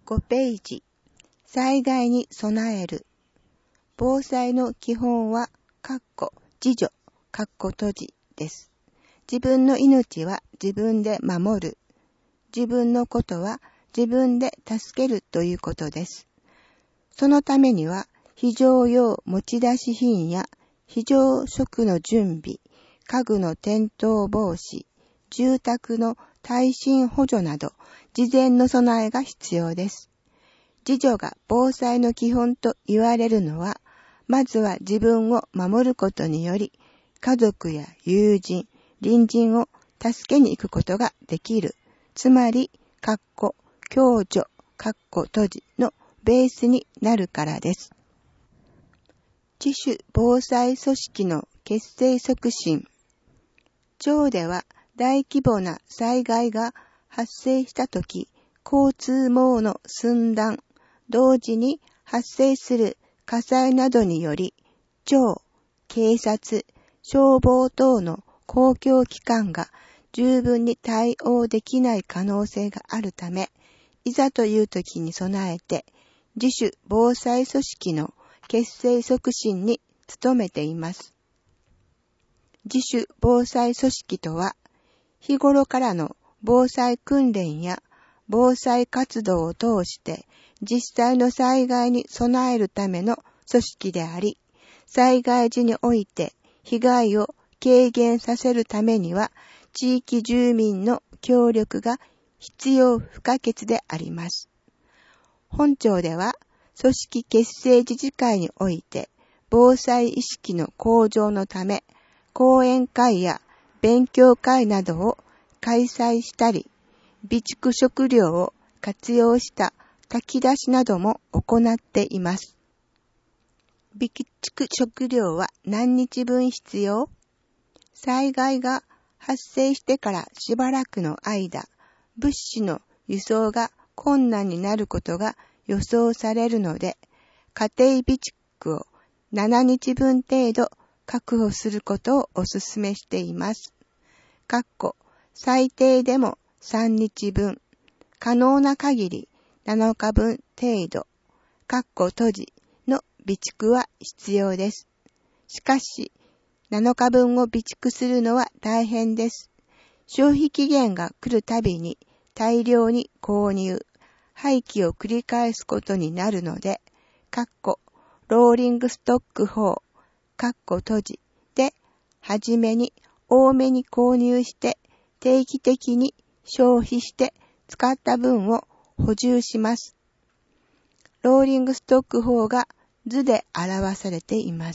5ページ、災害に備える。防災の基本は、自助、閉じです。自分の命は自分で守る。自分のことは自分で助けるということです。そのためには、非常用持ち出し品や非常食の準備、家具の転倒防止、住宅の耐震補助など、事前の備えが必要です。自助が防災の基本と言われるのは、まずは自分を守ることにより、家族や友人、隣人を助けに行くことができる。つまり、共助、閉じのベースになるからです。自主防災組織の結成促進。町では大規模な災害が発生したとき、交通網の寸断、同時に発生する火災などにより、町、警察、消防等の公共機関が十分に対応できない可能性があるため、いざという時に備えて、自主防災組織の結成促進に努めています。自主防災組織とは、日頃からの防災訓練や防災活動を通して実際の災害に備えるための組織であり、災害時において被害を軽減させるためには地域住民の協力が必要不可欠であります。本町では組織結成自治会において防災意識の向上のため講演会や勉強会などを開催したり、備蓄食料を活用した炊き出しなども行っています。備蓄食料は何日分必要？災害が発生してからしばらくの間、物資の輸送が困難になることが予想されるので、家庭備蓄を7日分程度確保することをお勧めしています。最低でも3日分、可能な限り7日分程度、閉じの備蓄は必要です。しかし、7日分を備蓄するのは大変です。消費期限が来るたびに大量に購入、廃棄を繰り返すことになるので、ローリングストック法、閉じで、はじめに多めに購入して定期的に消費して使った分を補充します。ローリングストック法が図で表されています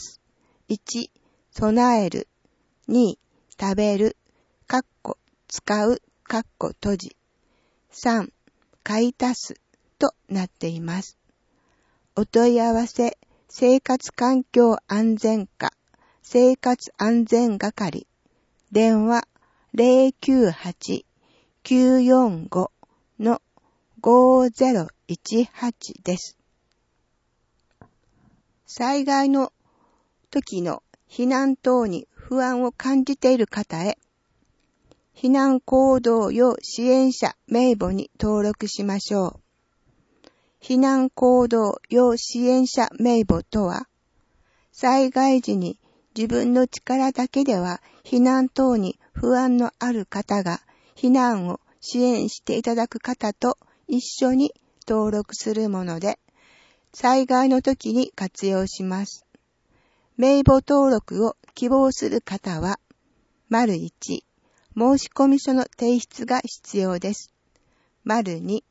。1、備える。2、食べる。使う。閉じ。3、買い足すとなっています。お問い合わせ、生活環境安全課、生活安全係、電話 098-945-5018 です。災害の時の避難等に不安を感じている方へ、避難行動用支援者名簿に登録しましょう。避難行動用支援者名簿とは、災害時に自分の力だけでは避難等に不安のある方が避難を支援していただく方と一緒に登録するもので、災害の時に活用します。名簿登録を希望する方は、1、申込書の提出が必要です。2、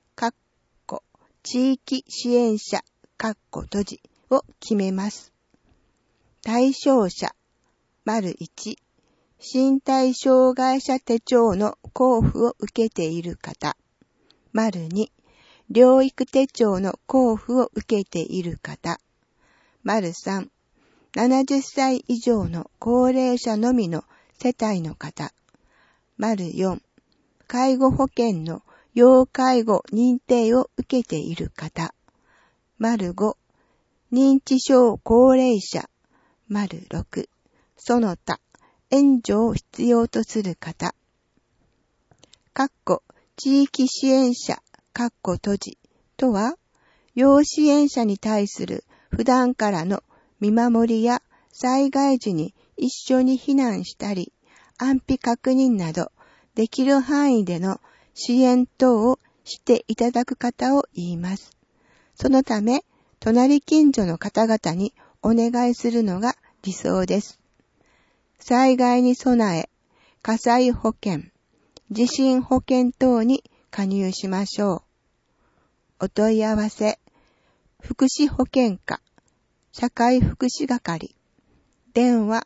地域支援者、閉じを決めます。対象者、1、身体障害者手帳の交付を受けている方。2、療育手帳の交付を受けている方。3、70歳以上の高齢者のみの世帯の方。4、介護保険の要介護認定を受けている方。5、認知症高齢者。6、その他、援助を必要とする方。地域支援者、閉じとは、要支援者に対する普段からの見守りや災害時に一緒に避難したり、安否確認など、できる範囲での支援等をしていただく方を言います。そのため、隣近所の方々にお願いするのが理想です。災害に備え、火災保険、地震保険等に加入しましょう。お問い合わせ、福祉保険課、社会福祉係、電話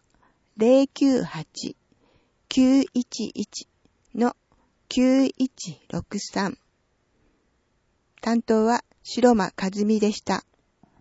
098-911-9163。担当は白間和美でした。